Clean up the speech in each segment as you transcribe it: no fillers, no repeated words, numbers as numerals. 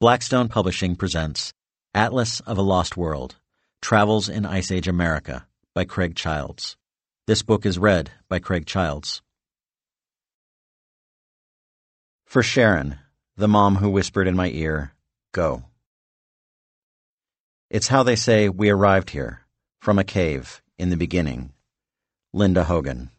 Blackstone Publishing presents Atlas of a Lost World, Travels in Ice Age America by Craig Childs. This book is read by Craig Childs. For Sharon, the mom who whispered in my ear, "Go." It's how they say we arrived here, from a cave, in the beginning. Linda Hogan.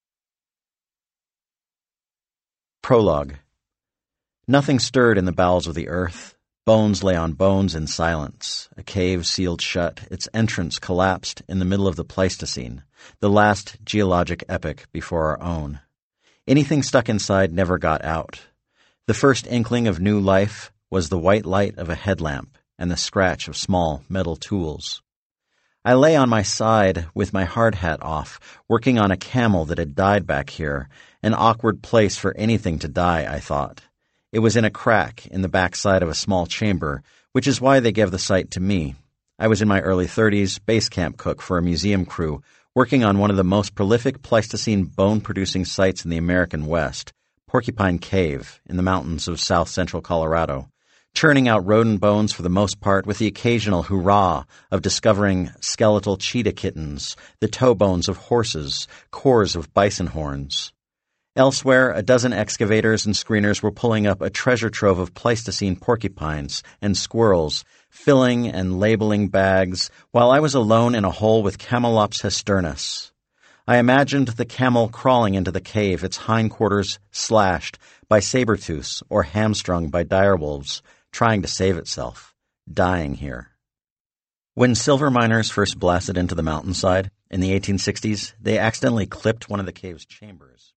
Prologue. Nothing stirred in the bowels of the earth. Bones lay on bones in silence. A cave sealed shut, its entrance collapsed in the middle of the Pleistocene, the last geologic epoch before our own. Anything stuck inside never got out. The first inkling of new life was the white light of a headlamp and the scratch of small metal tools. I lay on my side with my hard hat off, working on a camel that had died back here, an awkward place for anything to die, I thought. It was in a crack in the backside of a small chamber, which is why they gave the site to me. I was in my early 30s, base camp cook for a museum crew, working on one of the most prolific Pleistocene bone-producing sites in the American West, Porcupine Cave, in the mountains of south-central Colorado, churning out rodent bones for the most part with the occasional hurrah of discovering skeletal cheetah kittens, the toe bones of horses, cores of bison horns. Elsewhere, a dozen excavators and screeners were pulling up a treasure trove of Pleistocene porcupines and squirrels, filling and labeling bags, while I was alone in a hole with Camelops hesternus. I imagined the camel crawling into the cave, its hindquarters slashed by saber-tooths or hamstrung by direwolves, trying to save itself, dying here. When silver miners first blasted into the mountainside in the 1860s, they accidentally clipped one of the cave's chambers.